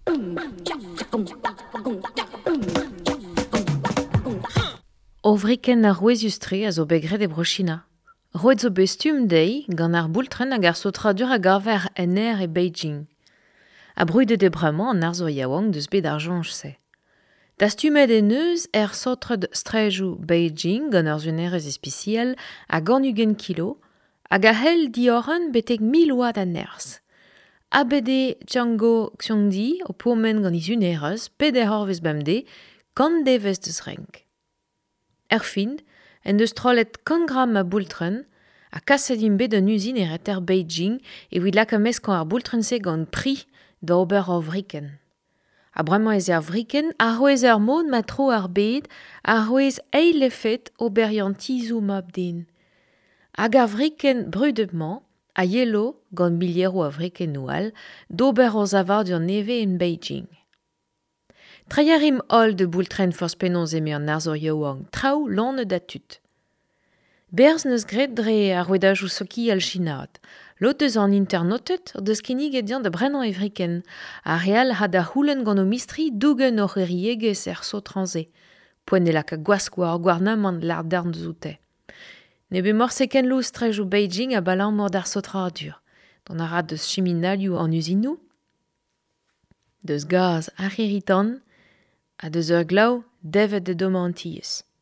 Ovriken ar rouezustre a zo begret e brochina. Roet zo bestum dei gant ar boultren hag ar sotradur a garver en e Beijing. A brudet e bremañ an arzo yaouank deus bet ar jonj se. Dastumet e neus sotred strejou Beijing gant ur zunerez espiciel a gannugen kilo hag a hel dioren betek 1000 watt a nerzh. Abede Django Xiongdi o pourmen gant izunerez peder horvez bemde gant devez deus renk. Fin, en deus trollet 100 gram a boultren, a kaset bet un usine er Beijing e vid lakames kan ar boultren se gant pri da ober ar vriken. A bremañ ez ar vriken, a c'hwez ur mod ma tro ar bed, a c'hwez eilefet ober yan tizou mab din. Hag ar vriken brudemañ, a yelo gant biliero a vriken noual, d'ober o zavard ur neve en Beijing. Traiarim hol de boultren forspennoz eme an arzo yaouank, traoù lanne da tut. Berz neus gret dre ar rouedajou soki al chinad. Lot eus an internetet deus kinnig edian da brennan evriken. A real ha da houlen gant o mistri dougen oc'h eriegez sotranze. Poenelak a gwaskwa ar gwarnamant l'ar darn zoute. Ne be morse ken lous trejou Beijing a balan mord ar sotradur. Don a rad deus chiminalioù an usinou. Deus gaz ar iritan, a deus ur glav devet de domantiez.